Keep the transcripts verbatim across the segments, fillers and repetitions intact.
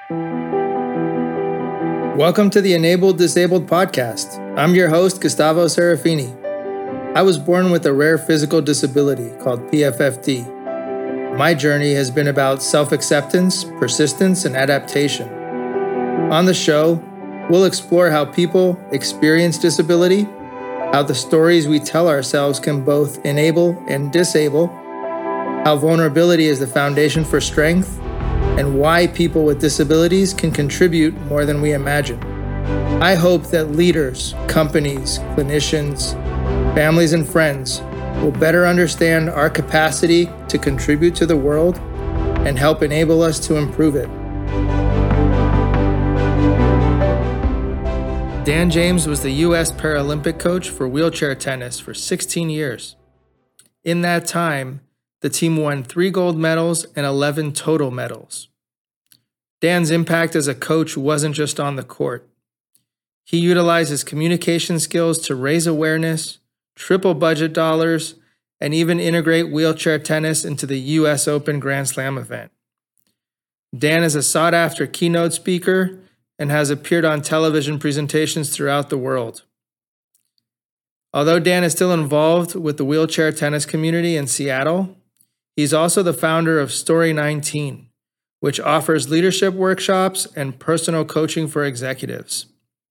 Welcome to the Enabled Disabled podcast. I'm your host, Gustavo Serafini. I was born with a rare physical disability called P F F D. My journey has been about self-acceptance, persistence, and adaptation. On the show, we'll explore how people experience disability, how the stories we tell ourselves can both enable and disable, how vulnerability is the foundation for strength, and why people with disabilities can contribute more than we imagine. I hope that leaders, companies, clinicians, families, and friends will better understand our capacity to contribute to the world and help enable us to improve it. Dan James was the U S Paralympic coach for wheelchair tennis for sixteen years. In that time, the team won three gold medals and eleven total medals. Dan's impact as a coach wasn't just on the court. He utilized his communication skills to raise awareness, triple budget dollars, and even integrate wheelchair tennis into the U S Open Grand Slam event. Dan is a sought-after keynote speaker and has appeared on television presentations throughout the world. Although Dan is still involved with the wheelchair tennis community in Seattle, he's also the founder of Story nineteen, which offers leadership workshops and personal coaching for executives.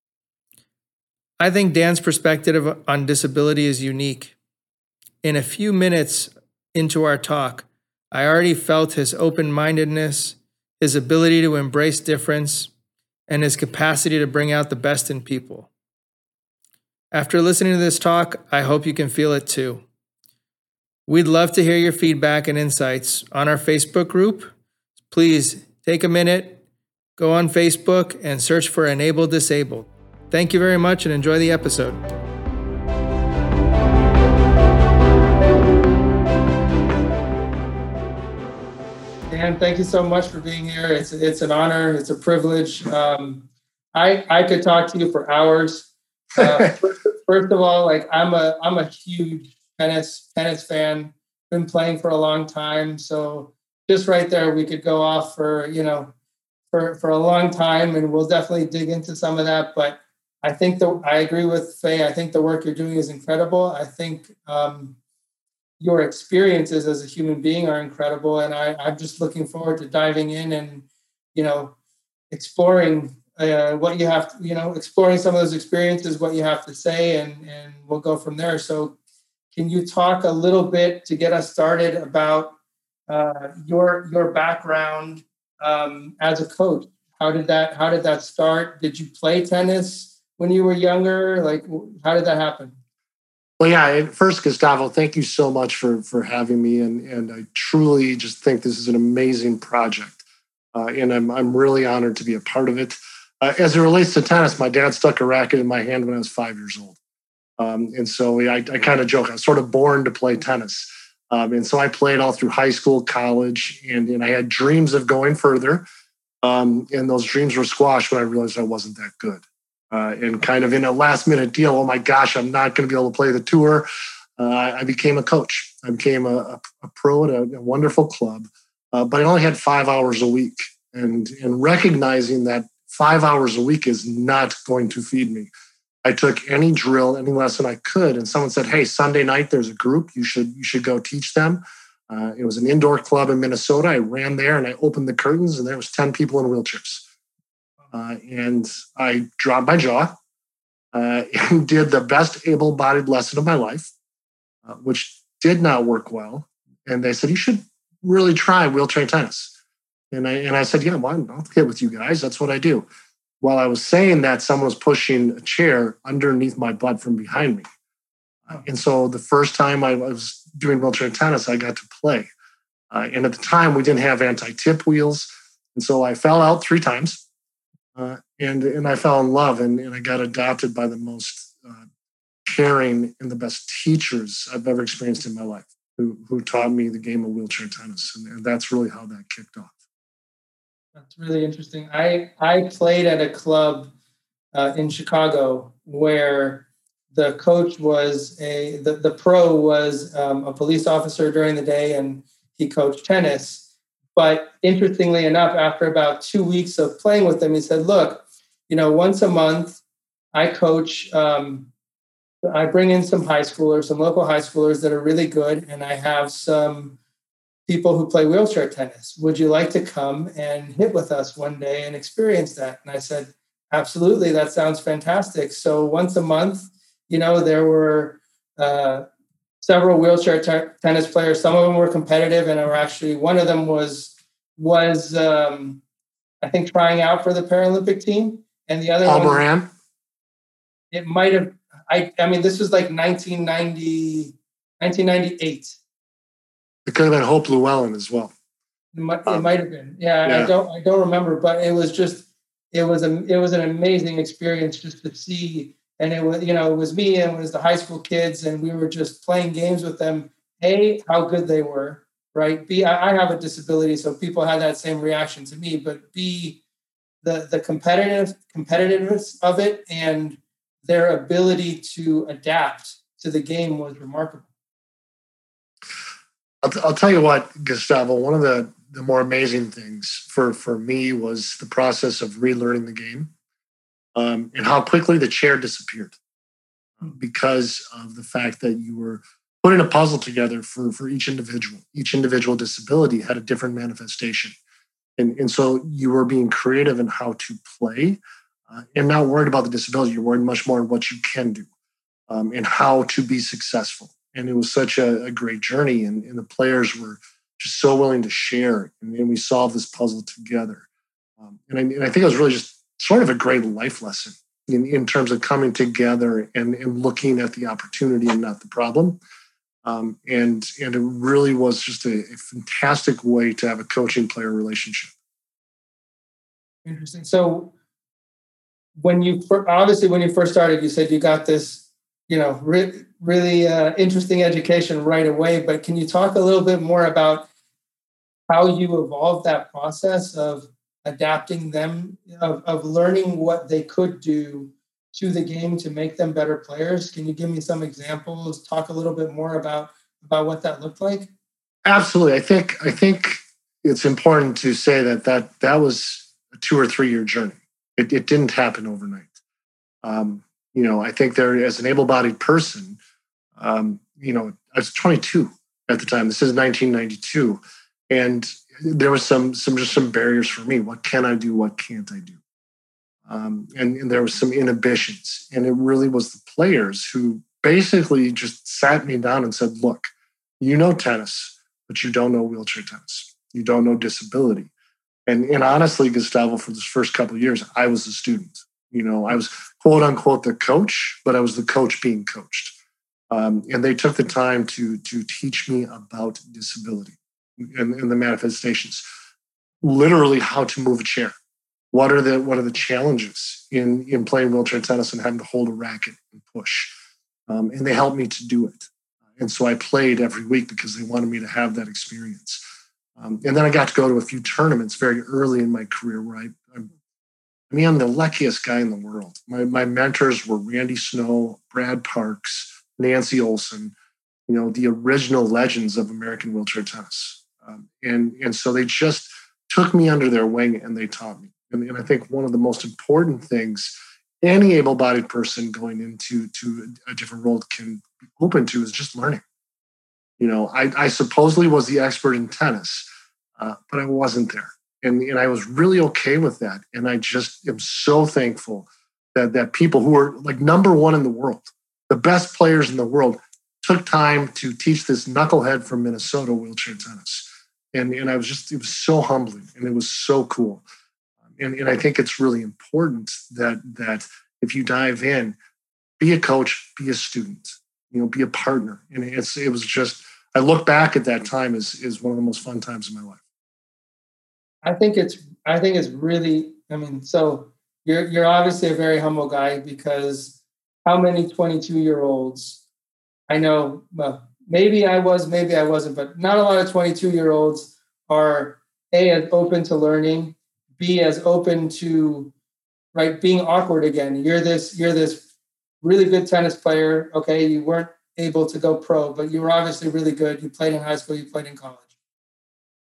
I think Dan's perspective on disability is unique. In a few minutes into our talk, I already felt his open-mindedness, his ability to embrace difference, and his capacity to bring out the best in people. After listening to this talk, I hope you can feel it too. We'd love to hear your feedback and insights on our Facebook group. Please take a minute, go on Facebook, and search for Enabled Disabled. Thank you very much and enjoy the episode. Dan, thank you so much for being here. It's it's an honor. It's a privilege. Um, I I could talk to you for hours. Uh, first, first of all, like I'm a I'm a huge tennis tennis fan. Been playing for a long time, so just right there, we could go off for you know for for a long time, and we'll definitely dig into some of that. But I think the I agree with Faye. I think the work you're doing is incredible. I think um, your experiences as a human being are incredible, and I, I'm just looking forward to diving in and you know exploring uh, what you have to, you know exploring some of those experiences, what you have to say, and and we'll go from there. So, can you talk a little bit to get us started about uh, your your background um, as a coach? How did that How did that start? Did you play tennis when you were younger? Like, how did that happen? Well, yeah, first, Gustavo, thank you so much for, for having me. And, and I truly just think this is an amazing project. Uh, and I'm, I'm really honored to be a part of it. Uh, as it relates to tennis, my dad stuck a racket in my hand when I was five years old. Um, and so I, I kind of joke, I was sort of born to play tennis. Um, and so I played all through high school, college, and, and I had dreams of going further. Um, and those dreams were squashed when I realized I wasn't that good. Uh, and kind of in a last minute deal, oh my gosh, I'm not going to be able to play the tour. Uh, I became a coach. I became a, a, a pro at a, a wonderful club, uh, but I only had five hours a week. And, and recognizing that five hours a week is not going to feed me, I took any drill, any lesson I could. And someone said, hey, Sunday night, there's a group. You should, you should go teach them. Uh, it was an indoor club in Minnesota. I ran there and I opened the curtains and there was ten people in wheelchairs. Uh, and I dropped my jaw uh, and did the best able-bodied lesson of my life, uh, which did not work well. And they said, you should really try wheelchair tennis. And I and I said, yeah, well, I'll get with you guys. That's what I do. While I was saying that, someone was pushing a chair underneath my butt from behind me. Uh, and so the first time I was doing wheelchair tennis, I got to play. Uh, and at the time, we didn't have anti-tip wheels. And so I fell out three times. Uh, and and I fell in love, and, and I got adopted by the most uh, caring and the best teachers I've ever experienced in my life, who who taught me the game of wheelchair tennis, and, and that's really how that kicked off. That's really interesting. I I played at a club uh, in Chicago where the coach was a the, the pro was um, a police officer during the day, and he coached tennis. But interestingly enough, after about two weeks of playing with them, he said, look, you know, once a month, I coach, um, I bring in some high schoolers, some local high schoolers that are really good, and I have some people who play wheelchair tennis. Would you like to come and hit with us one day and experience that? And I said, absolutely, that sounds fantastic. So once a month, you know, there were uh, several wheelchair t- tennis players. Some of them were competitive, and were actually one of them was was um, I think trying out for the Paralympic team, and the other Paul one, Moran. It might have. I I mean, this was like nineteen ninety, nineteen ninety-eight. It could have been Hope Llewellyn as well. It might, it um, might have been. Yeah, yeah, I don't I don't remember, but it was just it was a it was an amazing experience just to see. And it was, you know, it was me and it was the high school kids, and we were just playing games with them. A, how good they were, right? B, I, I have a disability, so people had that same reaction to me. But B, the the competitive competitiveness of it and their ability to adapt to the game was remarkable. I'll, I'll tell you what, Gustavo, one of the, the more amazing things for, for me was the process of relearning the game um, and how quickly the chair disappeared because of the fact that you were putting a puzzle together for, for each individual. Each individual disability had a different manifestation. And, and so you were being creative in how to play uh, and not worried about the disability. You're worried much more on what you can do um, and how to be successful. And it was such a, a great journey. And, and the players were just so willing to share. And, and we solved this puzzle together. Um, and, I, and I think it was really just sort of a great life lesson in, in terms of coming together and, and looking at the opportunity and not the problem. Um, and, and it really was just a, a fantastic way to have a coaching-player relationship. Interesting. So when you obviously when you first started, you said you got this, you know, re- really uh, interesting education right away. But can you talk a little bit more about how you evolved that process of adapting them, of, of learning what they could do to the game to make them better players? Can you give me some examples? Talk a little bit more about about what that looked like. Absolutely. I think I think it's important to say that that that was a two or three year journey. It, it didn't happen overnight. Um, you know, I think there, as an able-bodied person, um, you know, I was twenty-two at the time. This is nineteen ninety-two, and there was some some just some barriers for me. What can I do? What can't I do? Um, and, and there was some inhibitions, and it really was the players who basically just sat me down and said, "Look, you know tennis, but you don't know wheelchair tennis. You don't know disability." And, and honestly, Gustavo, for this first couple of years, I was a student. You know, I was quote unquote the coach, but I was the coach being coached. Um, and they took the time to, to teach me about disability and, and the manifestations, literally how to move a chair. What are the what are the challenges in, in playing wheelchair tennis and having to hold a racket and push? Um, and they helped me to do it. And so I played every week because they wanted me to have that experience. Um, and then I got to go to a few tournaments very early in my career where I, I'm, I mean, I'm the luckiest guy in the world. My my mentors were Randy Snow, Brad Parks, Nancy Olson, you know, the original legends of American wheelchair tennis. Um, and, and so they just took me under their wing and they taught me. And, and I think one of the most important things any able-bodied person going into to a different role can be open to is just learning. You know, I, I supposedly was the expert in tennis, uh, but I wasn't there. And, and I was really okay with that. And I just am so thankful that, that people who are like number one in the world, the best players in the world, took time to teach this knucklehead from Minnesota wheelchair tennis. And, and I was just, it was so humbling and it was so cool. And, and I think it's really important that, that if you dive in, be a coach, be a student, you know, be a partner. And it's, it was just, I look back at that time as, as one of the most fun times in my life. I think it's, I think it's really, I mean, so you're, you're obviously a very humble guy because how many twenty-two year olds I know, well, maybe I was, maybe I wasn't, but not a lot of twenty-two year olds are A, as open to learning, B, as open to, right, being awkward again. You're this, you're this really good tennis player. Okay. You weren't able to go pro, but you were obviously really good. You played in high school, you played in college.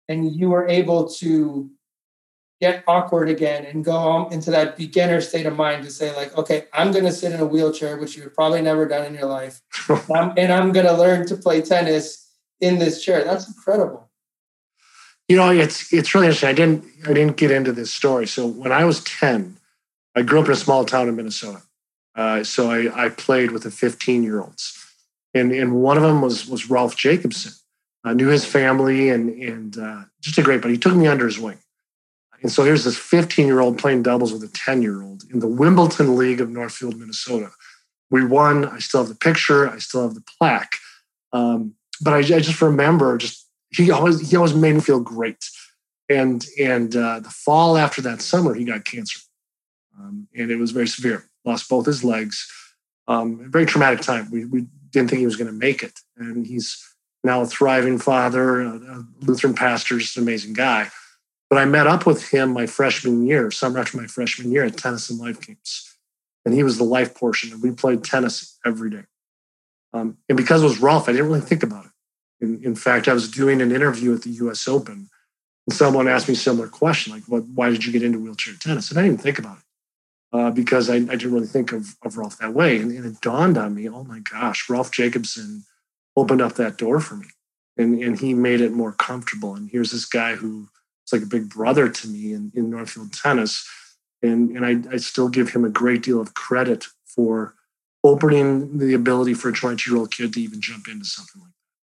and you were able to get awkward again and go into that beginner state of mind to say like, okay, I'm going to sit in a wheelchair, which you've probably never done in your life. and I'm, and I'm going to learn to play tennis in this chair. That's incredible. You know, it's it's really interesting. I didn't I didn't get into this story. So when I was ten, I grew up in a small town in Minnesota. Uh, so I, I played with the fifteen-year-olds. And, and one of them was was Ralph Jacobson. I knew his family and, and uh, just a great buddy. He took me under his wing. And so here's this fifteen-year-old playing doubles with a ten-year-old in the Wimbledon League of Northfield, Minnesota. We won. I still have the picture. I still have the plaque. Um, but I, I just remember just he always he always made me feel great. And and uh, the fall after that summer, he got cancer, um, and it was very severe. Lost both his legs. Um, a very traumatic time. We we didn't think he was going to make it, and he's now a thriving father, a, a Lutheran pastor, just an amazing guy. But I met up with him my freshman year, summer after my freshman year at Tennis and Life Games. And he was the life portion, and we played tennis every day. Um, and because it was Ralph, I didn't really think about it. In, in fact, I was doing an interview at the U S Open, and someone asked me a similar question, like, "What? Why did you get into wheelchair tennis?" And I didn't think about it uh, because I, I didn't really think of, of Ralph that way. And, and it dawned on me, oh my gosh, Ralph Jacobson opened up that door for me, and, and he made it more comfortable. And here's this guy who it's like a big brother to me in, in Northfield tennis. And, and I, I still give him a great deal of credit for opening the ability for a twenty-two-year-old kid to even jump into something like that.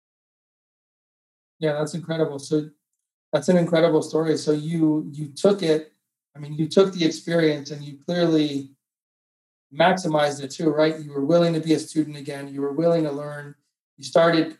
Yeah, that's incredible. So that's an incredible story. So you you took it, I mean, you took the experience and you clearly maximized it too, right? You were willing to be a student again. You were willing to learn. You started,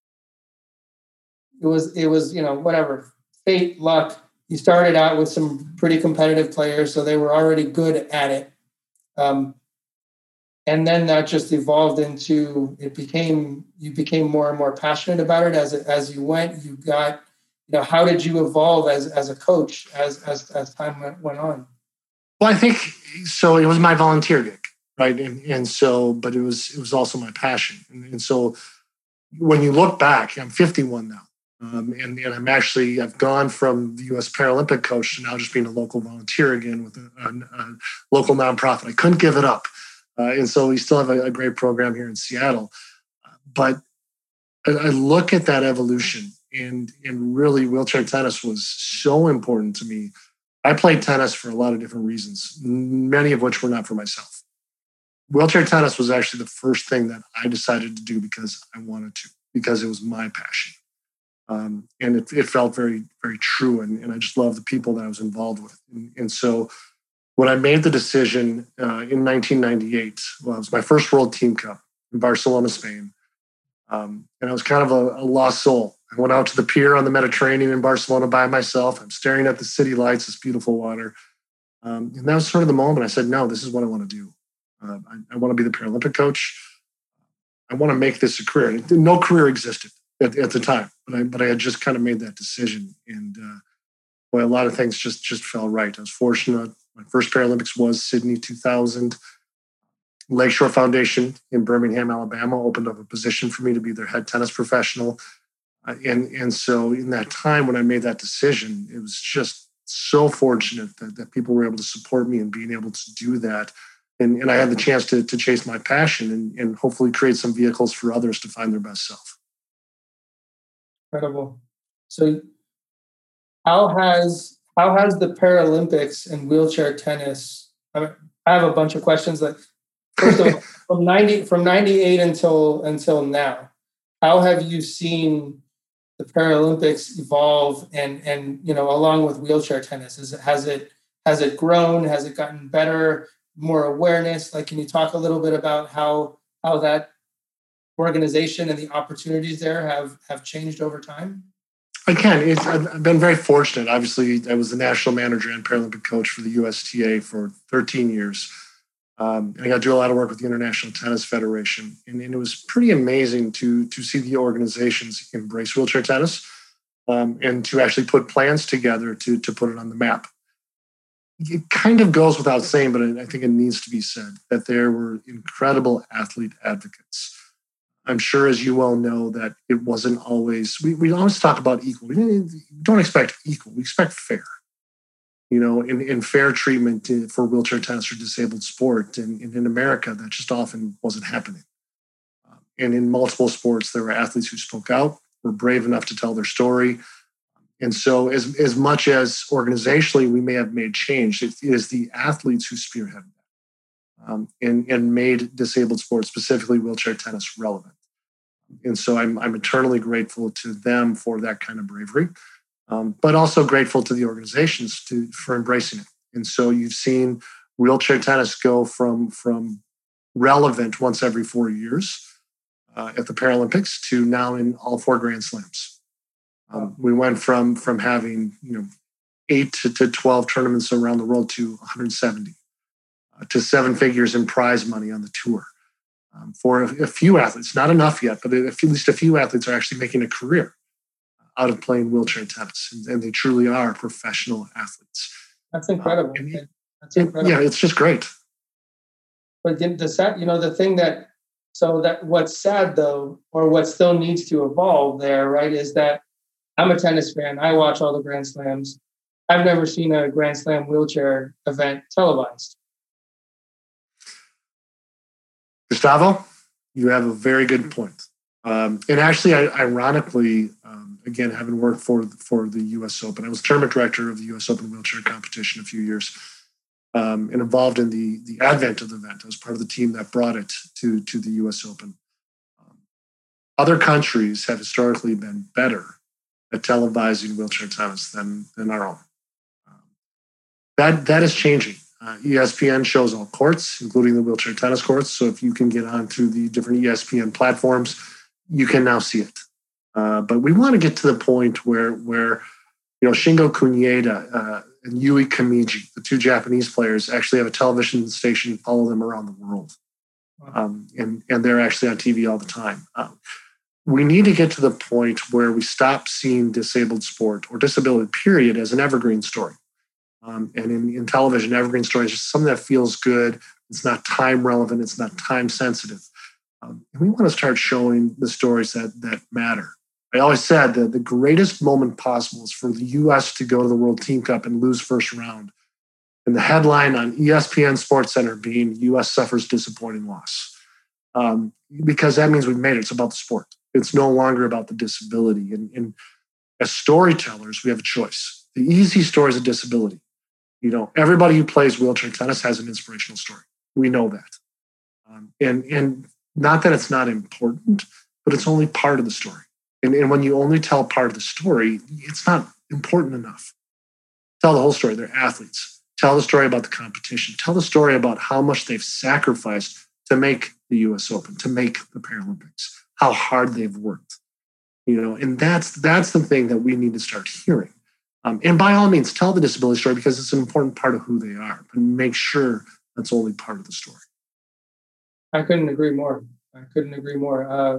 it was, it was, you know, whatever, fate, luck. You started out with some pretty competitive players, so they were already good at it. Um, and then that just evolved into, it became, you became more and more passionate about it as as you went. You got, you know, how did you evolve as as a coach as as as time went, went on? Well, I think so. It was my volunteer gig, right? And and so, but it was it was also my passion. And, and so, when you look back, I'm fifty-one now. Um, and, and I'm actually, I've gone from the U S Paralympic coach to now just being a local volunteer again with a, a, a local nonprofit. I couldn't give it up. Uh, and so we still have a, a great program here in Seattle. Uh, but I, I look at that evolution, and, and really wheelchair tennis was so important to me. I played tennis for a lot of different reasons, many of which were not for myself. Wheelchair tennis was actually the first thing that I decided to do because I wanted to, because it was my passion. Um, and it, it felt very, very true. And, and I just love the people that I was involved with. And, and so when I made the decision uh, in nineteen ninety-eight, well, it was my first World Team Cup in Barcelona, Spain. Um, and I was kind of a, a lost soul. I went out to the pier on the Mediterranean in Barcelona by myself. I'm staring at the city lights, this beautiful water. Um, and that was sort of the moment I said, no, this is what I want to do. Uh, I, I want to be the Paralympic coach. I want to make this a career. No career existed at, at the time, but I, but I had just kind of made that decision. And uh, boy, a lot of things just, just fell right. I was fortunate. My first Paralympics was Sydney two thousand. Lakeshore Foundation in Birmingham, Alabama, opened up a position for me to be their head tennis professional. Uh, and, and so in that time when I made that decision, it was just so fortunate that, that people were able to support me and being able to do that. And, and I had the chance to, to chase my passion and, and hopefully create some vehicles for others to find their best self. Incredible. So how has how has the Paralympics and wheelchair tennis, I mean, I have a bunch of questions. Like, first of all, from ninety from ninety-eight until until now, how have you seen the Paralympics evolve and and you know, along with wheelchair tennis? Is it has it has it grown? Has it gotten better? More awareness? Like, can you talk a little bit about how how that organization and the opportunities there have have changed over time? I can. It's, I've been very fortunate. Obviously, I was the national manager and Paralympic coach for the U S T A for thirteen years. Um, and I got to do a lot of work with the International Tennis Federation. And, and it was pretty amazing to, to see the organizations embrace wheelchair tennis um, and to actually put plans together to, to put it on the map. It kind of goes without saying, but I think it needs to be said that there were incredible athlete advocates. I'm sure, as you well know, that it wasn't always, we, we always talk about equal. We don't expect equal, we expect fair. You know, in, in fair treatment for wheelchair tennis or disabled sport. And, and in America, that just often wasn't happening. Um, and in multiple sports, there were athletes who spoke out, were brave enough to tell their story. And so as, as much as organizationally we may have made change, it is the athletes who spearheaded that um, and, and made disabled sports, specifically wheelchair tennis, relevant. And so I'm, I'm eternally grateful to them for that kind of bravery. Um, but also grateful to the organizations to, for embracing it. And so you've seen wheelchair tennis go from, from relevant once every four years uh, at the Paralympics to now in all four Grand Slams. Um, we went from, from having you know eight to, to twelve tournaments around the world to one hundred seventy, uh, to seven figures in prize money on the tour. Um, for a, a few athletes, not enough yet, but at least a few athletes are actually making a career out of playing wheelchair tennis, and, and they truly are professional athletes. That's incredible. Um, and, That's incredible. Yeah, it's just great. But the sad, you know, the thing that, so that what's sad though, or what still needs to evolve there, right, is that I'm a tennis fan. I watch all the Grand Slams. I've never seen a Grand Slam wheelchair event televised. Gustavo, you have a very good point. Um, and actually, I, ironically, um, again, having worked for for the U S Open, I was tournament director of the U S Open wheelchair competition a few years, um, and involved in the the advent of the event. I was part of the team that brought it to to the U S Open. Um, other countries have historically been better at televising wheelchair tennis than than our own. Um, that that is changing. Uh, E S P N shows all courts, including the wheelchair tennis courts. So if you can get onto the different E S P N platforms, you can now see it. Uh, but we want to get to the point where, where you know, Shingo Kunieda uh, and Yui Kamiji, the two Japanese players, actually have a television station and follow them around the world. Um, and, and they're actually on T V all the time. Um, we need to get to the point where we stop seeing disabled sport or disability, period, as an evergreen story. Um, and in, in television, evergreen story is just something that feels good. It's not time relevant. It's not time sensitive. Um, and we want to start showing the stories that that matter. I always said that the greatest moment possible is for the U S to go to the World Team Cup and lose first round. And the headline on E S P N SportsCenter being U S suffers disappointing loss. Um, because that means we've made it. It's about the sport. It's no longer about the disability. And, and as storytellers, we have a choice. The easy story is a disability. You know, everybody who plays wheelchair tennis has an inspirational story. We know that. Um, and, and not that it's not important, but it's only part of the story. And, and when you only tell part of the story, it's not important enough. Tell the whole story. They're athletes. Tell the story about the competition. Tell the story about how much they've sacrificed to make the U S Open, to make the Paralympics, how hard they've worked. You know, and that's that's the thing that we need to start hearing. Um, and by all means, tell the disability story because it's an important part of who they are, but make sure that's only part of the story. I couldn't agree more. I couldn't agree more. Uh,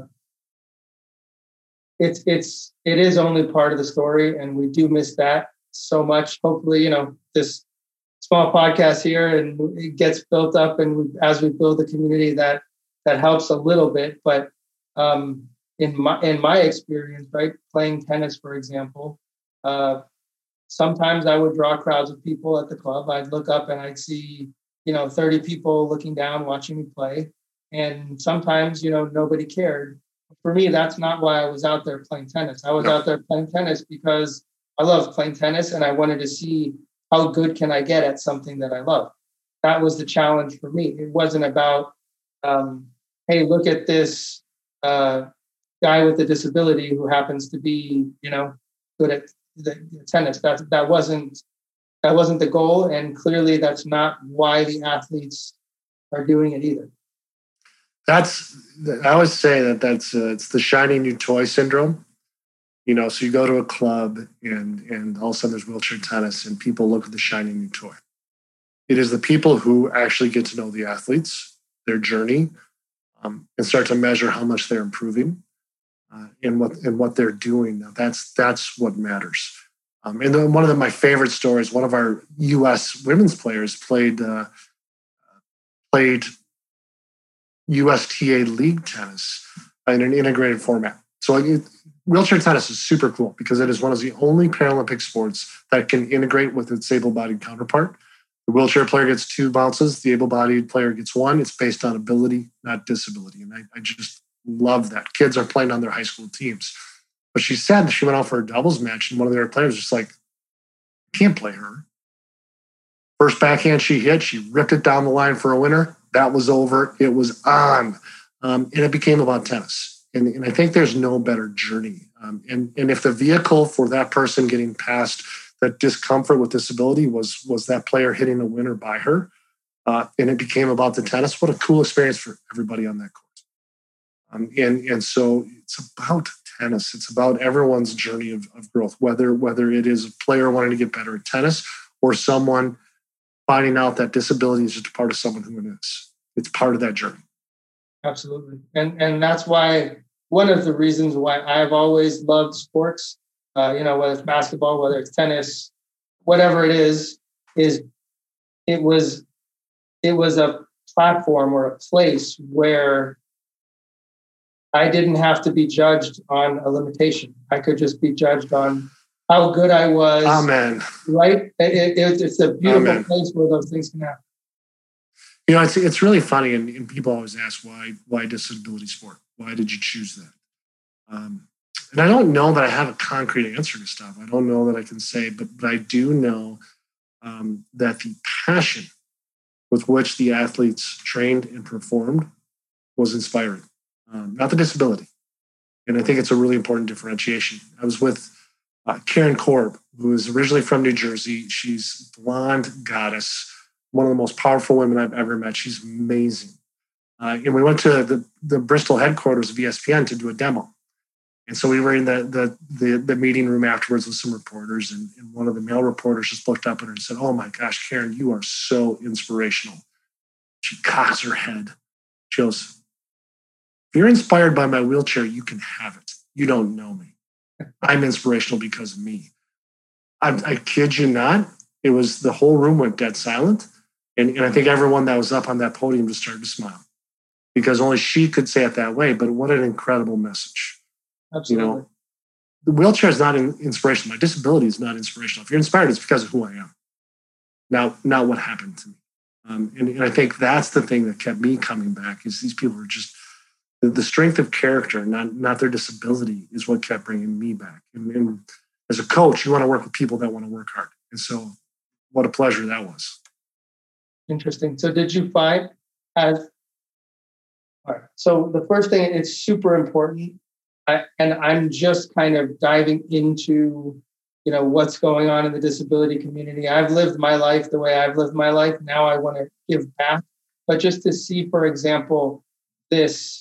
it's it's it is only part of the story, and we do miss that so much. Hopefully, you know, this small podcast here and it gets built up, and we, as we build the community, that that helps a little bit. But um, in my in my experience, right, playing tennis, for example, uh, sometimes I would draw crowds of people at the club. I'd look up and I'd see, you know, thirty people looking down, watching me play. And sometimes, you know, nobody cared. For me, that's not why I was out there playing tennis. I was no. out there playing tennis because I love playing tennis and I wanted to see how good can I get at something that I love. That was the challenge for me. It wasn't about, um, hey, look at this uh, guy with a disability who happens to be, you know, good at the, the tennis. That that wasn't that wasn't the goal, and clearly that's not why the athletes are doing it either. That's, I always say that that's uh, it's the shiny new toy syndrome. You know, so you go to a club and and all of a sudden there's wheelchair tennis and people look at the shiny new toy. It is the people who actually get to know the athletes, their journey, um, and start to measure how much they're improving uh, and what and what they're doing. Now that's that's what matters. Um, and then one of the, my favorite stories, one of our U S women's players played uh, played U S T A league tennis in an integrated format. So it, wheelchair tennis is super cool because it is one of the only Paralympic sports that can integrate with its able-bodied counterpart. The wheelchair player gets two bounces. The able-bodied player gets one. It's based on ability, not disability. And I, I just love that. Kids are playing on their high school teams. But she said she went out for a doubles match, and one of their players was just like, I can't play her. First backhand she hit, she ripped it down the line for a winner. That was over. It was on. Um, and it became about tennis. And, and I think there's no better journey. Um, and, and if the vehicle for that person getting past that discomfort with disability was, was that player hitting a winner by her, uh, and it became about the tennis, what a cool experience for everybody on that court. Um, and, and so it's about tennis. It's about everyone's journey of, of growth, whether, whether it is a player wanting to get better at tennis or someone finding out that disability is just a part of someone who it is. It's part of that journey. Absolutely. And and that's why one of the reasons why I've always loved sports, uh, you know, whether it's basketball, whether it's tennis, whatever it is, is it was it was a platform or a place where I didn't have to be judged on a limitation. I could just be judged on how good I was. Amen. Right? It, it, it's a beautiful Amen. place where those things can happen. You know, it's it's really funny, and, and people always ask why why disability sport? Why did you choose that? Um, and I don't know that I have a concrete answer to stuff. I don't know that I can say, but but I do know um, that the passion with which the athletes trained and performed was inspiring, um, not the disability. And I think it's a really important differentiation. I was with uh, Karen Korb, who is originally from New Jersey. She's a blonde goddess, one of the most powerful women I've ever met. She's amazing. Uh, and we went to the, the Bristol headquarters of E S P N to do a demo. And so we were in the the the, the meeting room afterwards with some reporters, and, and one of the male reporters just looked up at her and said, "Oh my gosh, Karen, you are so inspirational." She cocks her head. She goes, "If you're inspired by my wheelchair, you can have it. You don't know me. I'm inspirational because of me." I, I kid you not. It was the whole room went dead silent. And, and I think everyone that was up on that podium just started to smile because only she could say it that way. But what an incredible message. Absolutely. You know, the wheelchair is not inspirational. My disability is not inspirational. If you're inspired, it's because of who I am. Now, not what happened to me. Um, and, and I think that's the thing that kept me coming back is these people are just, the, the strength of character, not, not their disability, is what kept bringing me back. And, and as a coach, you want to work with people that want to work hard. And so what a pleasure that was. Interesting. So did you find as, all right, so the first thing, it's super important. I, and I'm just kind of diving into, you know, what's going on in the disability community. I've lived my life the way I've lived my life. Now I want to give back. But just to see, for example, this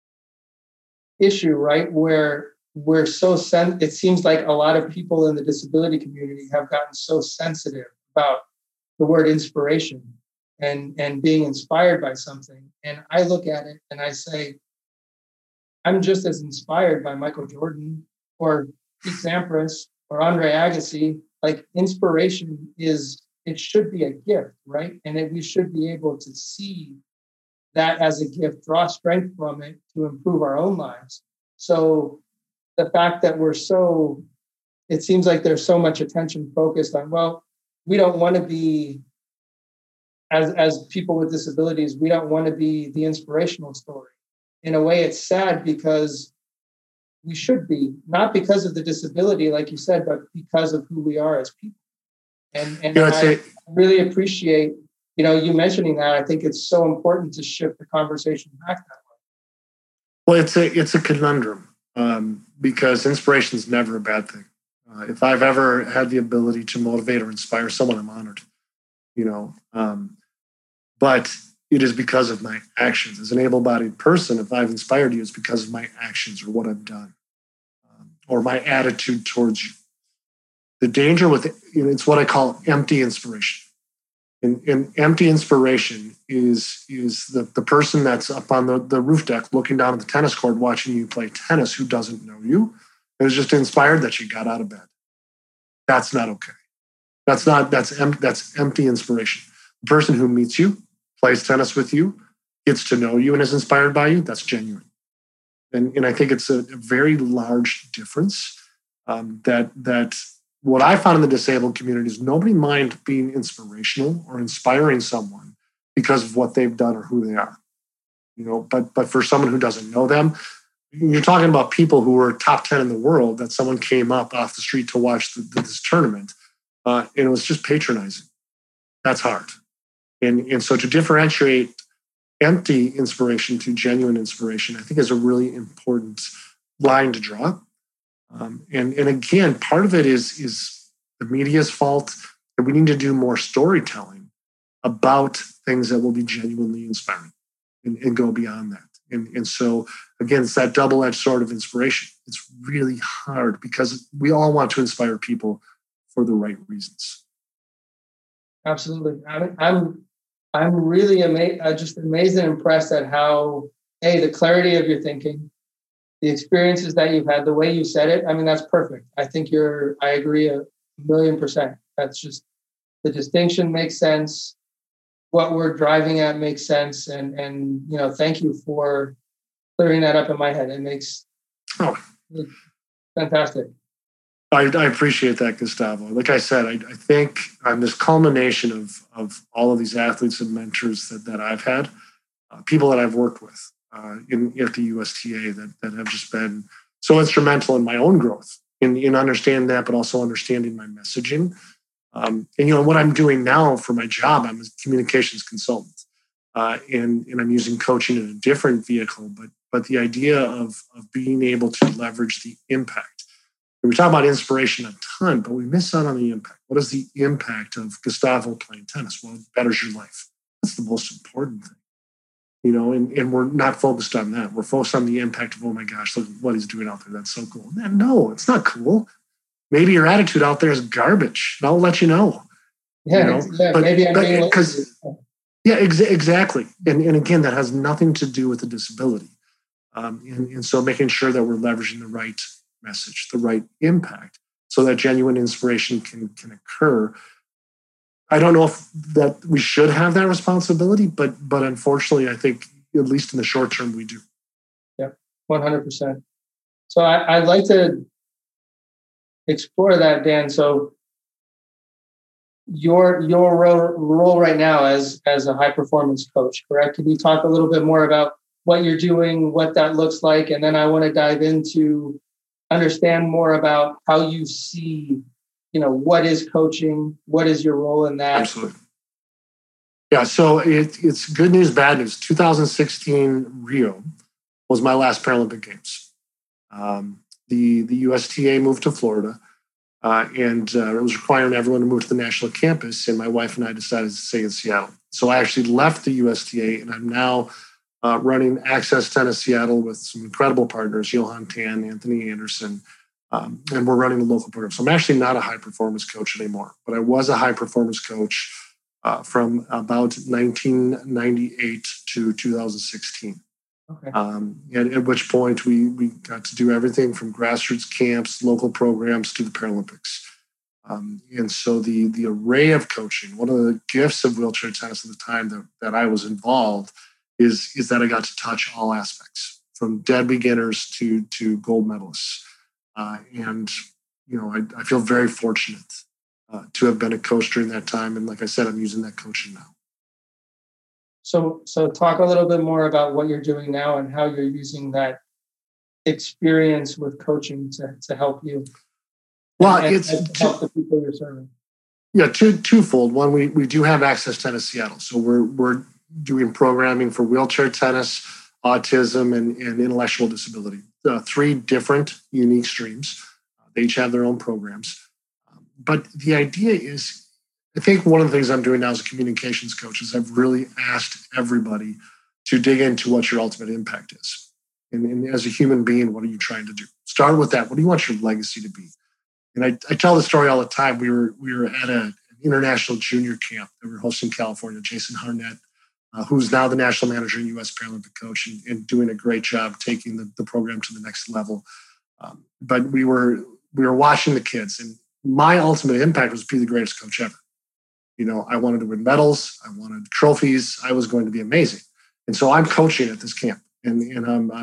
issue, right, where we're so sen- it seems like a lot of people in the disability community have gotten so sensitive about the word inspiration and, and being inspired by something. And I look at it and I say, I'm just as inspired by Michael Jordan or Pete Sampras or Andre Agassi. Like inspiration is, it should be a gift, right? And that we should be able to see that as a gift, draw strength from it to improve our own lives. So the fact that we're so, it seems like there's so much attention focused on, well, we don't want to be, as, as people with disabilities, we don't want to be the inspirational story. In a way, it's sad because we should be, not because of the disability, like you said, but because of who we are as people. And, and you know, I say, really appreciate, you know, you mentioning that. I think it's so important to shift the conversation back that way. Well, it's a, it's a conundrum um, because inspiration is never a bad thing. Uh, if I've ever had the ability to motivate or inspire someone, I'm honored, you know, um, but it is because of my actions. As an able-bodied person, if I've inspired you, it's because of my actions or what I've done um, or my attitude towards you. The danger with it, you know, it's what I call empty inspiration. And, and empty inspiration is, is the, the person that's up on the, the roof deck looking down at the tennis court watching you play tennis who doesn't know you and is just inspired that you got out of bed. That's not okay. That's not, that's, em- that's empty inspiration. The person who meets you, plays tennis with you, gets to know you and is inspired by you, that's genuine. And, and I think it's a, a very large difference um, that that what I found in the disabled community is nobody mind being inspirational or inspiring someone because of what they've done or who they are. You know, but but for someone who doesn't know them, you're talking about people who were top ten in the world that someone came up off the street to watch the, this tournament, uh, and it was just patronizing. That's hard. And, and so to differentiate empty inspiration to genuine inspiration, I think is a really important line to draw. Um, and, and again, part of it is, is the media's fault, that we need to do more storytelling about things that will be genuinely inspiring and, and go beyond that. And, and so, again, it's that double-edged sword of inspiration. It's really hard because we all want to inspire people for the right reasons. Absolutely. I'm, I'm, I'm really ama- uh, just amazed and impressed at how, A, the clarity of your thinking, the experiences that you've had, the way you said it. I mean, that's perfect. I think you're, I agree a million percent. That's just, the distinction makes sense. What we're driving at makes sense. And, and, you know, thank you for clearing that up in my head. It makes oh. it fantastic. I, I appreciate that, Gustavo. Like I said, I, I think I'm this culmination of, of all of these athletes and mentors that, that I've had, uh, people that I've worked with uh, in, at the U S T A that, that have just been so instrumental in my own growth, in, in understanding that, but also understanding my messaging. Um, and, you know, what I'm doing now for my job, I'm a communications consultant, uh, and, and I'm using coaching in a different vehicle, but, but the idea of, of being able to leverage the impact. We talk about inspiration a ton, but we miss out on the impact. What is the impact of Gustavo playing tennis? Well, it betters your life. That's the most important thing, you know, and, and we're not focused on that. We're focused on the impact of, oh my gosh, look what he's doing out there. That's so cool. Man, no, it's not cool. Maybe your attitude out there is garbage, and I'll let you know. Yeah, you know? yeah but, maybe I'm being because, yeah, ex- exactly. And, and again, that has nothing to do with the disability. Um, and, and so making sure that we're leveraging the right message, the right impact, so that genuine inspiration can, can occur. I don't know if that we should have that responsibility, but but unfortunately, I think at least in the short term, we do. Yeah, one hundred percent. So I, I'd like to explore that, Dan. So your your role, role right now as as a high performance coach, correct? Can you talk a little bit more about what you're doing, what that looks like, and then I want to dive into understand more about how you see, you know, what is coaching, what is your role in that? Absolutely. Yeah, so it, it's good news, bad news. two thousand sixteen Rio was my last Paralympic Games. Um, the, the U S T A moved to Florida, uh, and uh, it was requiring everyone to move to the national campus, and my wife and I decided to stay in Seattle. So I actually left the U S T A, and I'm now Uh, running Access Tennis Seattle with some incredible partners, Johan Tan, Anthony Anderson, um, and we're running a local program. So I'm actually not a high-performance coach anymore, but I was a high-performance coach uh, from about nineteen ninety-eight to two thousand sixteen. Okay. Um, and at which point we, we got to do everything from grassroots camps, local programs, to the Paralympics. Um, and so the, the array of coaching, one of the gifts of wheelchair tennis at the time that, that I was involved is is that I got to touch all aspects, from dead beginners to to gold medalists. Uh, and, you know, I, I feel very fortunate uh, to have been a coach during that time. And like I said, I'm using that coaching now. So, so talk a little bit more about what you're doing now and how you're using that experience with coaching to, to help you. Well, and, it's and help the people you're serving. Yeah, two twofold. One, we we do have Access Tennis Seattle, so we're we're doing programming for wheelchair tennis, autism, and, and intellectual disability. Uh, three different unique streams. Uh, they each have their own programs. Um, but the idea is, I think one of the things I'm doing now as a communications coach is I've really asked everybody to dig into what your ultimate impact is. And, and as a human being, what are you trying to do? Start with that. What do you want your legacy to be? And I, I tell the story all the time. We were we were at a, an international junior camp that we were hosting in California. Jason Harnett, Uh, who's now the national manager and U S Paralympic coach, and, and doing a great job taking the, the program to the next level. Um, but we were we were watching the kids, and my ultimate impact was to be the greatest coach ever. You know, I wanted to win medals, I wanted trophies, I was going to be amazing, and so I'm coaching at this camp, and and I'm I'm,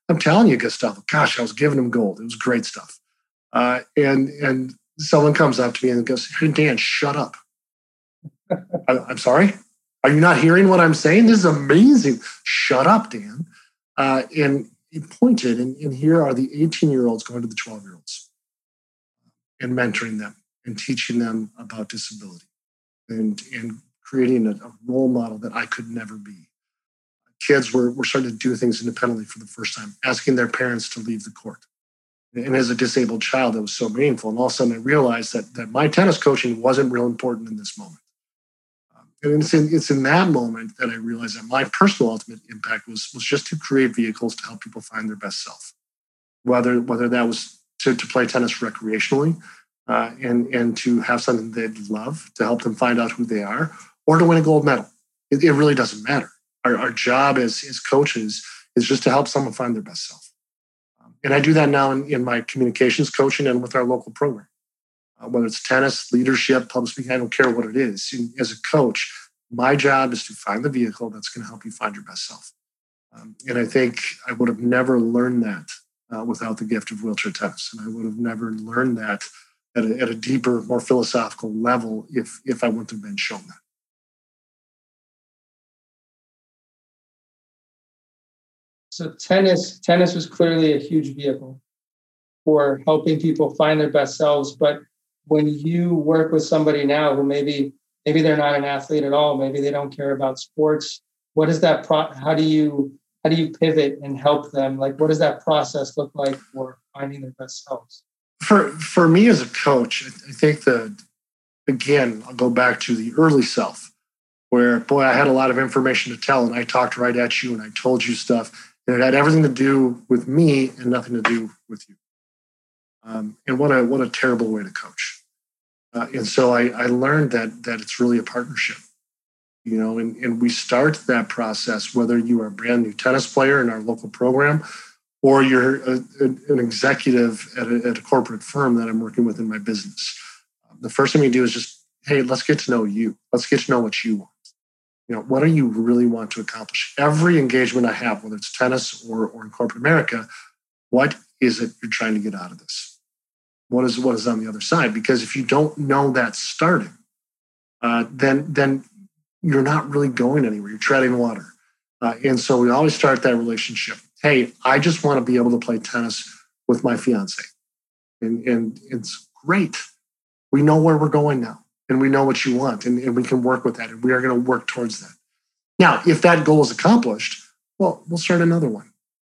I'm telling you, Gustavo, gosh, I was giving him gold. It was great stuff. Uh, and and someone comes up to me and goes, "Hey, Dan, shut up." I, I'm sorry? Are you not hearing what I'm saying? This is amazing. Shut up, Dan. Uh, and he pointed, and, and here are the eighteen-year-olds going to the twelve-year-olds and mentoring them and teaching them about disability and, and creating a, a role model that I could never be. Kids were, were starting to do things independently for the first time, asking their parents to leave the court. And as a disabled child, it was so meaningful. And all of a sudden, I realized that, that my tennis coaching wasn't real important in this moment. Um, and it's in, it's in that moment that I realized that my personal ultimate impact was, was just to create vehicles to help people find their best self, whether whether that was to, to play tennis recreationally uh, and, and to have something they'd love to help them find out who they are, or to win a gold medal. It, it really doesn't matter. Our, our job as, as coaches is just to help someone find their best self. And I do that now in, in my communications coaching and with our local program. Uh, whether it's tennis, leadership, public speaking, I don't care what it is. And as a coach, my job is to find the vehicle that's going to help you find your best self. Um, and I think I would have never learned that uh, without the gift of wheelchair tennis. And I would have never learned that at a, at a deeper, more philosophical level if, if I wouldn't have been shown that. So tennis, tennis was clearly a huge vehicle for helping people find their best selves. But when you work with somebody now who maybe maybe they're not an athlete at all, maybe they don't care about sports, what is that? Pro- how do you how do you pivot and help them? Like, what does that process look like for finding their best selves? For for me as a coach, I think that again, I'll go back to the early self, where boy, I had a lot of information to tell, and I talked right at you, and I told you stuff. And it had everything to do with me and nothing to do with you. Um, and what a what a terrible way to coach. Uh, and so I, I learned that that it's really a partnership, you know. And, and we start that process whether you are a brand new tennis player in our local program, or you're a, a, an executive at a, at a corporate firm that I'm working with in my business. Um, the first thing we do is just, hey, let's get to know you. Let's get to know what you want. You know, what do you really want to accomplish? Every engagement I have, whether it's tennis or, or in corporate America, what is it you're trying to get out of this? What is what is on the other side? Because if you don't know that starting, uh, then then you're not really going anywhere. You're treading water. Uh, and so we always start that relationship. Hey, I just want to be able to play tennis with my fiance. And, and it's great. We know where we're going now. And we know what you want, and, and we can work with that, and we are going to work towards that. Now, if that goal is accomplished, well, we'll start another one.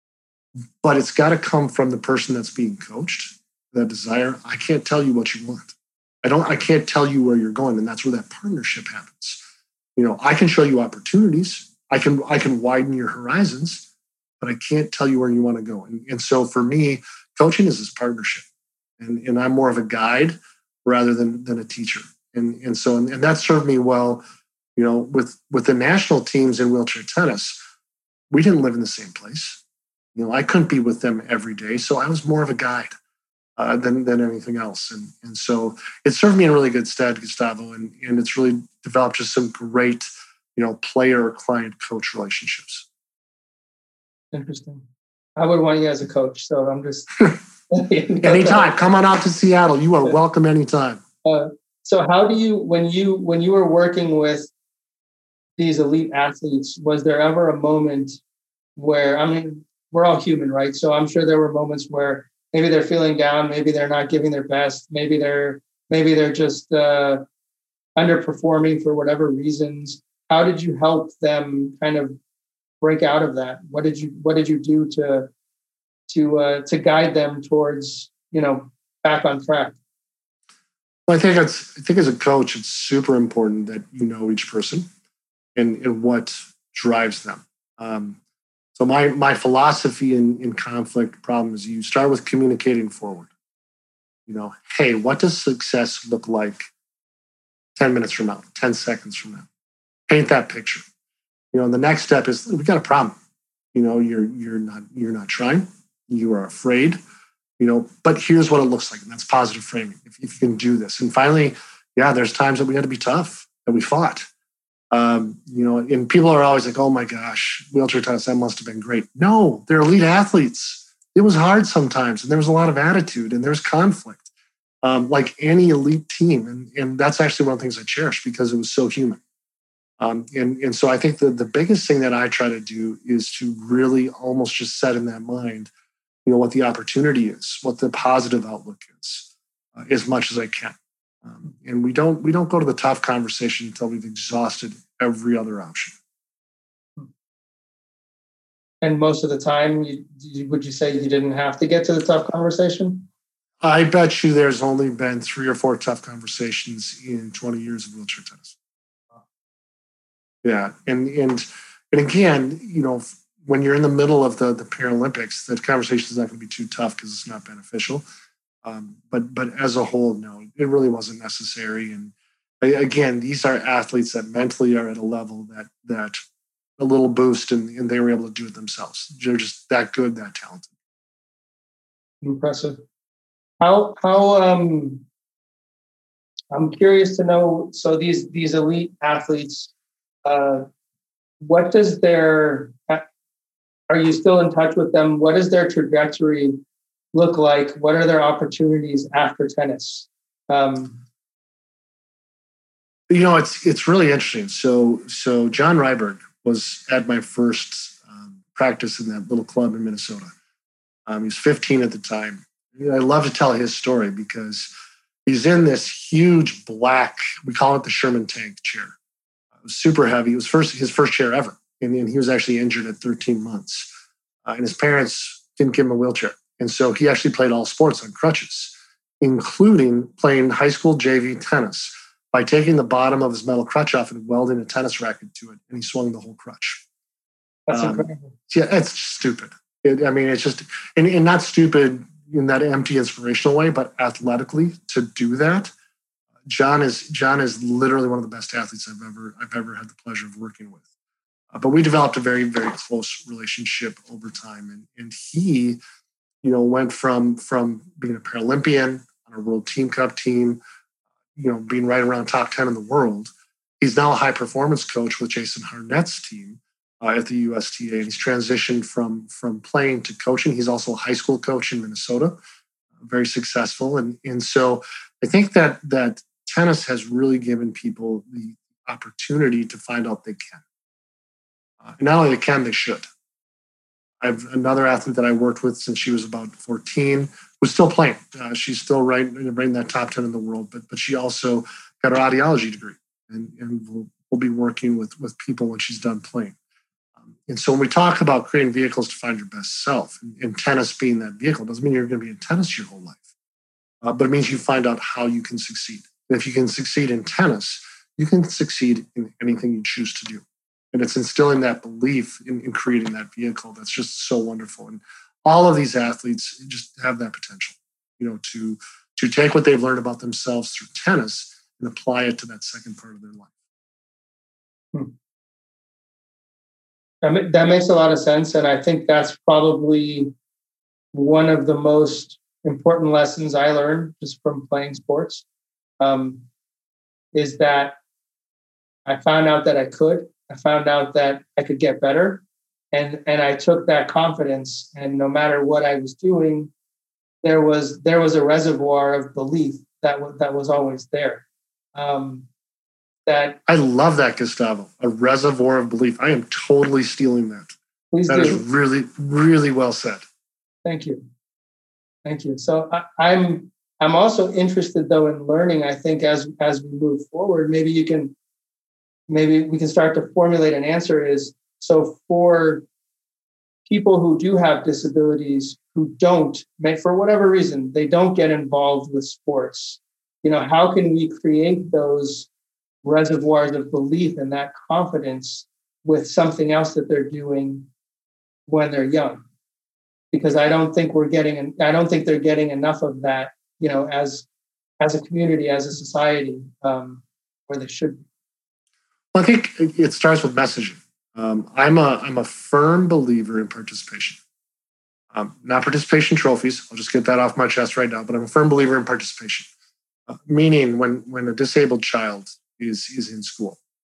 But it's got to come from the person that's being coached, that desire. I can't tell you what you want. I don't. I can't tell you where you're going, and that's where that partnership happens. You know, I can show you opportunities. I can I can widen your horizons, but I can't tell you where you want to go. And, and so for me, coaching is this partnership, and, and I'm more of a guide rather than than a teacher. And, and so, and, and that served me well, you know, with, with the national teams in wheelchair tennis. We didn't live in the same place. You know, I couldn't be with them every day. So I was more of a guide uh, than, than anything else. And, and so it served me in really good stead, Gustavo. And, and it's really developed just some great, you know, player client coach relationships. Interesting. I would want you as a coach. So I'm just. Anytime. Come on out to Seattle. You are welcome anytime. Uh, So how do you, when you when you were working with these elite athletes, was there ever a moment where, I mean, we're all human, right? So I'm sure there were moments where maybe they're feeling down, maybe they're not giving their best, maybe they're maybe they're just uh, underperforming for whatever reasons. How did you help them kind of break out of that? What did you What did you do to to uh, to guide them towards, you know, back on track? Well, I think it's, I think as a coach, it's super important that you know each person and, and what drives them. Um, so my my philosophy in, in conflict problems, you start with communicating forward. You know, hey, what does success look like ten minutes from now, ten seconds from now? Paint that picture. You know, and the next step is we got a problem. You know, you're you're not you're not trying. You are afraid. You know, but here's what it looks like. And that's positive framing. If, if you can do this. And finally, yeah, there's times that we had to be tough, that we fought. Um, you know, and people are always like, "Oh my gosh, wheelchair tennis, that must have been great." No, they're elite athletes. It was hard sometimes, and there was a lot of attitude, and there was conflict, um, like any elite team, and and that's actually one of the things I cherish because it was so human. Um, and and so I think the the biggest thing that I try to do is to really almost just set in that mind, you know, what the opportunity is, what the positive outlook is, uh, as much as I can. Um, and we don't we don't go to the tough conversation until we've exhausted every other option. And most of the time, you, you, would you say you didn't have to get to the tough conversation? I bet you there's only been three or four tough conversations in twenty years of wheelchair tennis. Yeah, and and and again, you know, when you're in the middle of the the Paralympics, that conversation is not going to be too tough because it's not beneficial. Um, but but as a whole, no, it really wasn't necessary. And again, these are athletes that mentally are at a level that that a little boost, and, and they were able to do it themselves. They're just that good, that talented. Impressive. How how um, I'm curious to know. So these these elite athletes, uh, what does their are you still in touch with them? What does their trajectory look like? What are their opportunities after tennis? Um, you know, it's it's really interesting. So so John Ryberg was at my first um, practice in that little club in Minnesota. Um, he was fifteen at the time. I love to tell his story because he's in this huge black, we call it the Sherman tank chair. It was super heavy. It was first his first chair ever. And, and he was actually injured at thirteen months. Uh, and his parents didn't give him a wheelchair. And so he actually played all sports on crutches, including playing high school J V tennis by taking the bottom of his metal crutch off and welding a tennis racket to it. And he swung the whole crutch. That's um, incredible. Yeah, it's stupid. It, I mean, it's just, and, and not stupid in that empty inspirational way, but athletically to do that. John is John is literally one of the best athletes I've ever I've ever had the pleasure of working with. Uh, but we developed a very very close relationship over time, and and he, you know, went from from being a Paralympian on a World Team Cup team, you know, being right around top ten in the world. He's now a high performance coach with Jason Harnett's team uh, at the U S T A, and he's transitioned from from playing to coaching. He's also a high school coach in Minnesota, very successful, and and so I think that that tennis has really given people the opportunity to find out they can. Uh, not only they can, they should. I have another athlete that I worked with since she was about fourteen, who's still playing. Uh, she's still right, right in that top ten in the world, but but she also got her audiology degree, and, and will will be working with, with people when she's done playing. Um, and so when we talk about creating vehicles to find your best self, and, and tennis being that vehicle, doesn't mean you're going to be in tennis your whole life, uh, but it means you find out how you can succeed. And if you can succeed in tennis, you can succeed in anything you choose to do. And it's instilling that belief in, in creating that vehicle that's just so wonderful. And all of these athletes just have that potential, you know, to to take what they've learned about themselves through tennis and apply it to that second part of their life. Hmm. That, ma- that makes a lot of sense. And I think that's probably one of the most important lessons I learned just from playing sports, um, is that I found out that I could. I found out that I could get better, and and I took that confidence. And no matter what I was doing, there was there was a reservoir of belief that w- that was always there. Um, that I love that, Gustavo. A reservoir of belief. I am totally stealing that. Please that do. is really, really well said. Thank you, thank you. So I, I'm I'm also interested though in learning. I think as as we move forward, maybe you can. Maybe we can start to formulate an answer is, so for people who do have disabilities, who don't, for whatever reason, they don't get involved with sports, you know, how can we create those reservoirs of belief and that confidence with something else that they're doing when they're young? Because I don't think we're getting, I don't think they're getting enough of that, you know, as, as a community, as a society, um, where they should be. Well, I think it starts with messaging. Um, I'm a I'm a firm believer in participation. Um, not participation trophies. I'll just get that off my chest right now. But I'm a firm believer in participation. Uh, meaning, when when a disabled child is is in school,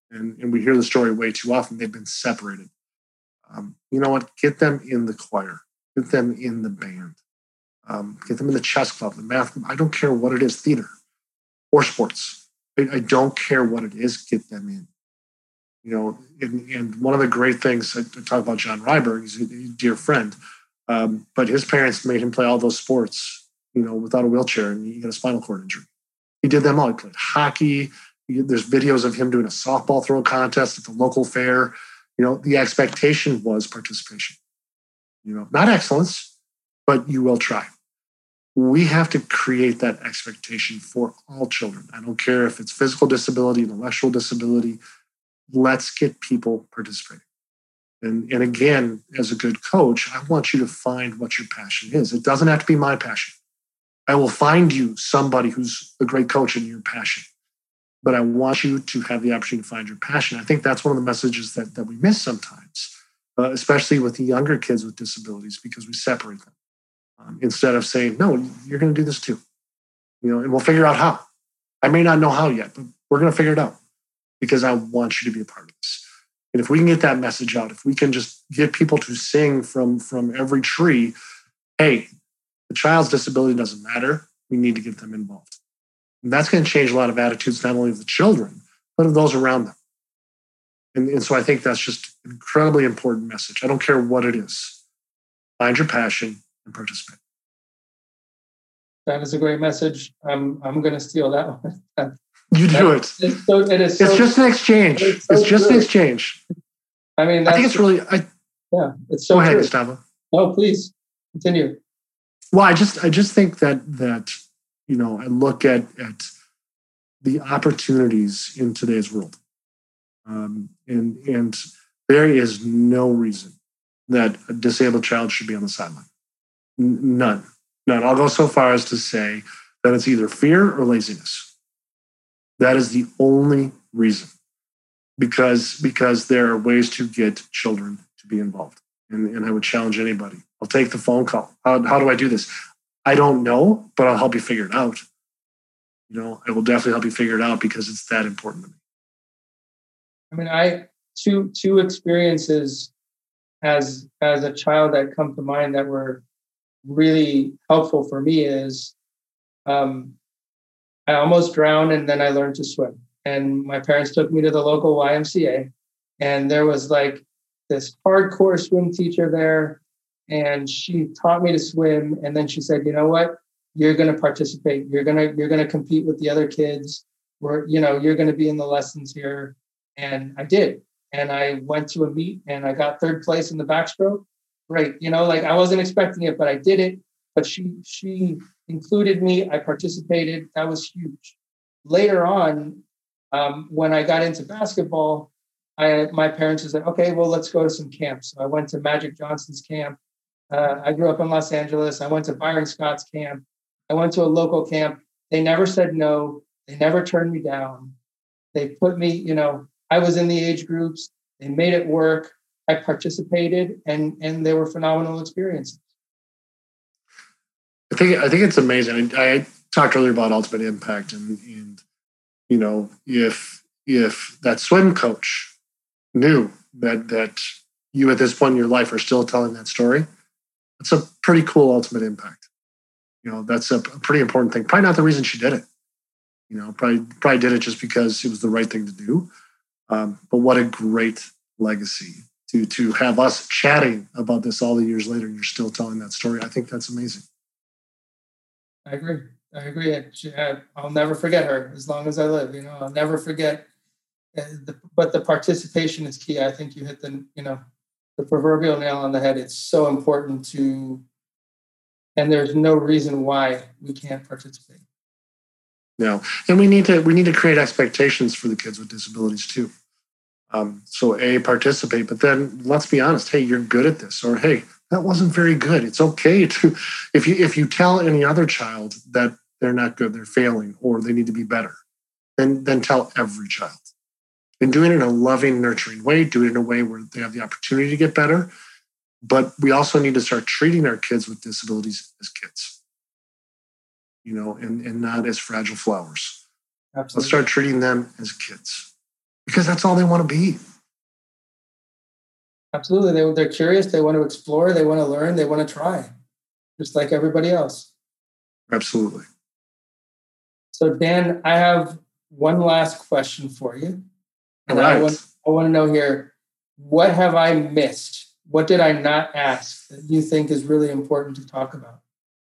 And, and we hear the story way too often. They've been separated. Um, you know what? Get them in the choir. Get them in the band. Um, get them in the chess club, the math club. I don't care what it is, theater or sports. I, I don't care what it is. Get them in. You know, and, and one of the great things, I talk about John Ryberg, he's a dear friend, um, but his parents made him play all those sports, you know, without a wheelchair, and he got a spinal cord injury. He did them all. He played hockey. He, there's videos of him doing a softball throw contest at the local fair. You know, the expectation was participation. You know, not excellence, but you will try. We have to create that expectation for all children. I don't care if it's physical disability, intellectual disability. Let's get people participating. And, and again, as a good coach, I want you to find what your passion is. It doesn't have to be my passion. I will find you somebody who's a great coach in your passion. But I want you to have the opportunity to find your passion. I think that's one of the messages that, that we miss sometimes, uh, especially with the younger kids with disabilities, because we separate them. Um, instead of saying, no, you're going to do this too. You know, and we'll figure out how. I may not know how yet, but we're going to figure it out, because I want you to be a part of this. And if we can get that message out, if we can just get people to sing from, from every tree, hey, the child's disability doesn't matter. We need to get them involved. And that's going to change a lot of attitudes, not only of the children, but of those around them. And, and so I think that's just an incredibly important message. I don't care what it is. Find your passion and participate. That is a great message. I'm I'm going to steal that one. You do it. It's, so, it is so, it's just an exchange. It's, so it's just true. An exchange. I mean, that's, I think it's really. I, yeah, it's so. Go ahead, true. Gustavo. No, please continue. Well, I just I just think that that you know I look at at the opportunities in today's world, um, and and there is no reason that a disabled child should be on the sideline. N- none, none. I'll go so far as to say that it's either fear or laziness. That is the only reason, because because there are ways to get children to be involved. And, and I would challenge anybody. I'll take the phone call. How, how do I do this? I don't know, but I'll help you figure it out. You know, I will definitely help you figure it out, because it's that important to me. I mean, I two two experiences as as a child that come to mind that were really helpful for me is um, I almost drowned, and then I learned to swim. And my parents took me to the local Y M C A, and there was like this hardcore swim teacher there, and she taught me to swim. And then she said, you know what, you're going to participate. You're going to, you're going to compete with the other kids. We're, you know, you're going to be in the lessons here. And I did. And I went to a meet and I got third place in the backstroke. Great. You know, like I wasn't expecting it, but I did it. But she, she included me. I participated. That was huge. Later on, um, when I got into basketball, I, my parents said, okay, well, let's go to some camps. So I went to Magic Johnson's camp. Uh, I grew up in Los Angeles. I went to Byron Scott's camp. I went to a local camp. They never said no. They never turned me down. They put me, you know, I was in the age groups. They made it work. I participated, and and they were phenomenal experiences. I think I think it's amazing. I, I talked earlier about ultimate impact, and and you know, if if that swim coach knew that that you at this point in your life are still telling that story, that's a pretty cool ultimate impact. You know, that's a, a pretty important thing. Probably not the reason she did it. You know, probably probably did it just because it was the right thing to do. Um, but what a great legacy to to have us chatting about this all the years later, and you're still telling that story. I think that's amazing. I agree. I agree. I, I'll never forget her as long as I live. You know, I'll never forget. The, but the participation is key. I think you hit the, you know, the proverbial nail on the head. It's so important to, and there's no reason why we can't participate. No, and we need to we need to create expectations for the kids with disabilities too. Um, so a participate, but then let's be honest. Hey, you're good at this, or hey, that wasn't very good. It's okay to, if you if you tell any other child that they're not good, they're failing, or they need to be better, then then tell every child. And do it in a loving, nurturing way. Do it in a way where they have the opportunity to get better. But we also need to start treating our kids with disabilities as kids, you know, and, and not as fragile flowers. Absolutely. Let's start treating them as kids. because that's all they want to be. Absolutely. They, they're curious. They want to explore. They want to learn. They want to try, just like everybody else. Absolutely. So, Dan, I have one last question for you. And all right. I want, I want to know here, what have I missed? What did I not ask that you think is really important to talk about?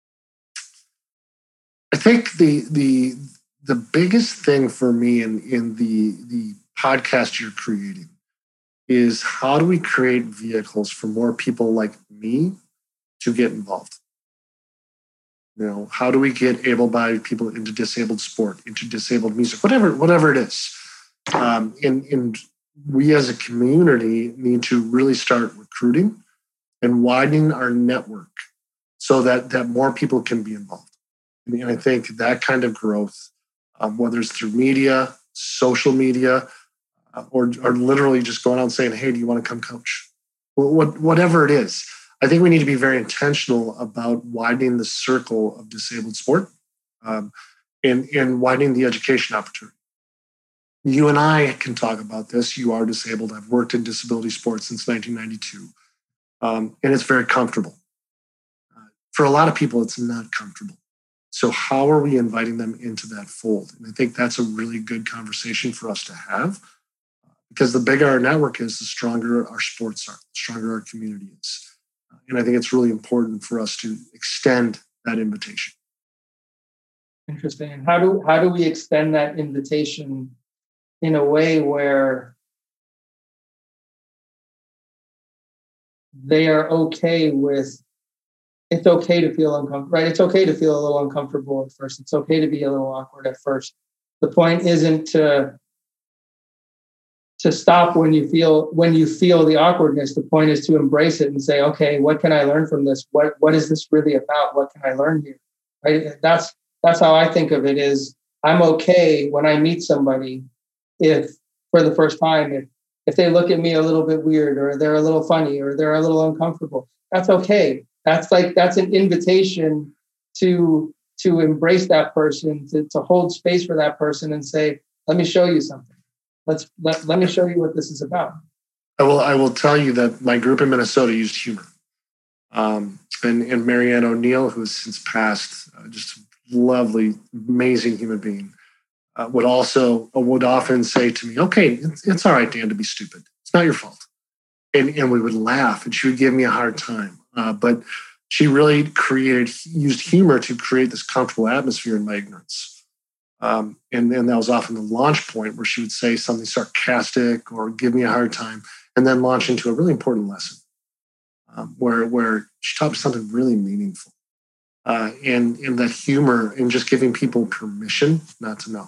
I think the the the biggest thing for me in, in the the podcast you're creating is how do we create vehicles for more people like me to get involved? You know, how do we get able-bodied people into disabled sport, into disabled music, whatever whatever it is? Um, and, and we as a community need to really start recruiting and widening our network so that, that more people can be involved. And I think that kind of growth, um, whether it's through media, social media, uh, or, or literally just going out and saying, hey, do you want to come coach? What, whatever it is. I think we need to be very intentional about widening the circle of disabled sport um, and, and widening the education opportunity. You and I can talk about this. You are disabled. I've worked in disability sports since nineteen ninety-two, um, and it's very comfortable. Uh, for a lot of people, it's not comfortable. So how are we inviting them into that fold? And I think that's a really good conversation for us to have because the bigger our network is, the stronger our sports are, the stronger our community is. And I think it's really important for us to extend that invitation. Interesting. And how do how do we extend that invitation in a way where they are okay with, it's okay to feel uncomfortable, right? It's okay to feel a little uncomfortable at first. It's okay to be a little awkward at first. The point isn't to to stop when you feel when you feel the awkwardness. The point is to embrace it and say, okay, what can I learn from this? What what is this really about? What can I learn here? Right? That's that's how I think of it. Is I'm okay when I meet somebody if for the first time if if they look at me a little bit weird or they're a little funny or they're a little uncomfortable. That's okay. That's like that's an invitation to to embrace that person, to to hold space for that person and say, let me show you something. Let's let, let me show you what this is about. I will I will tell you that my group in Minnesota used humor. Um, and, and Marianne O'Neill, who has since passed, uh, just a lovely, amazing human being, uh, would also uh, would often say to me, okay, it's, it's all right, Dan, to be stupid. It's not your fault. And, and we would laugh and she would give me a hard time. Uh, but she really created, used humor to create this comfortable atmosphere in my ignorance. Um, and then that was often the launch point where she would say something sarcastic or give me a hard time and then launch into a really important lesson um, where, where she taught me something really meaningful. Uh, and, and that humor and just giving people permission not to know.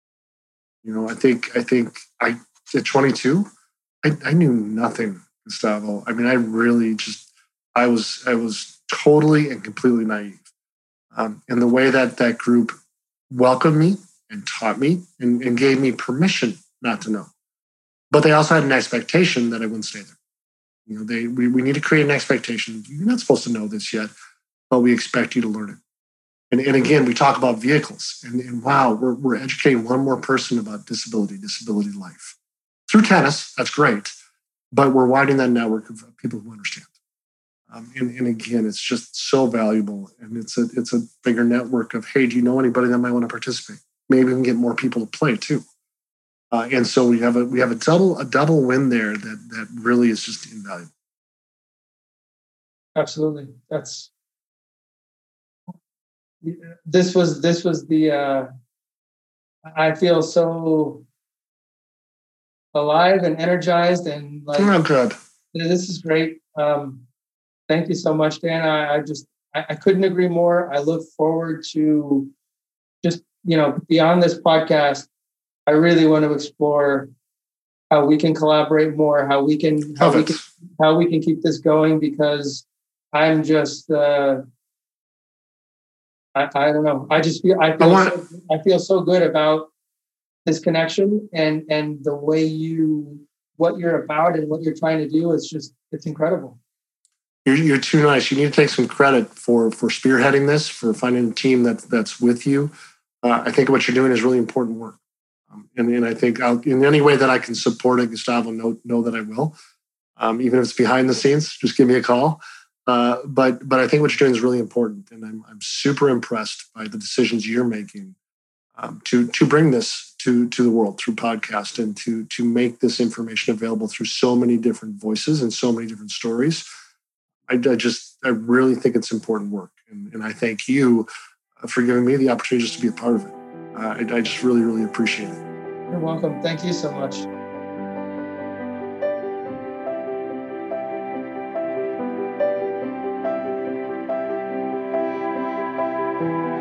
You know, I think, I think I, at twenty-two, I, I knew nothing, Gustavo. I mean, I really just, I was, I was totally and completely naive. Um, and the way that that group welcomed me and taught me and, and gave me permission not to know. But they also had an expectation that I wouldn't stay there. You know, they we, we need to create an expectation. You're not supposed to know this yet, but we expect you to learn it. And, and again, we talk about vehicles. And, and wow, we're, we're educating one more person about disability, disability life. Through tennis, that's great. But we're widening that network of people who understand. Um, and, and again, it's just so valuable. And it's a it's a bigger network of, hey, do you know anybody that might want to participate? Maybe we can get more people to play too. Uh, and so we have a we have a double a double win there that that really is just invaluable. Absolutely. That's this was this was the uh, I feel so alive and energized and like oh, good. This is great. Um, Thank you so much, Dan. I, I just, I, I couldn't agree more. I look forward to just, you know, beyond this podcast, I really want to explore how we can collaborate more, how we can, how we can, how we can keep this going because I'm just, uh, I, I don't know. I just feel, I feel, I, want, so, I feel so good about this connection and, and the way you, what you're about and what you're trying to do. It's just, it's incredible. You're, you're too nice. You need to take some credit for for spearheading this, for finding a team that, that's with you. Uh, I think what you're doing is really important work. Um, and, and I think I'll, in any way that I can support it, Gustavo, know, know that I will. Um, even if it's behind the scenes, just give me a call. Uh, but but I think what you're doing is really important, and I'm I'm super impressed by the decisions you're making um, to to bring this to to the world through podcast and to to make this information available through so many different voices and so many different stories. I, I just I really think it's important work, and, and I thank you for giving me the opportunity just to be a part of it. Uh, I, I just really really appreciate it. You're welcome. Thank you so much. Thank you.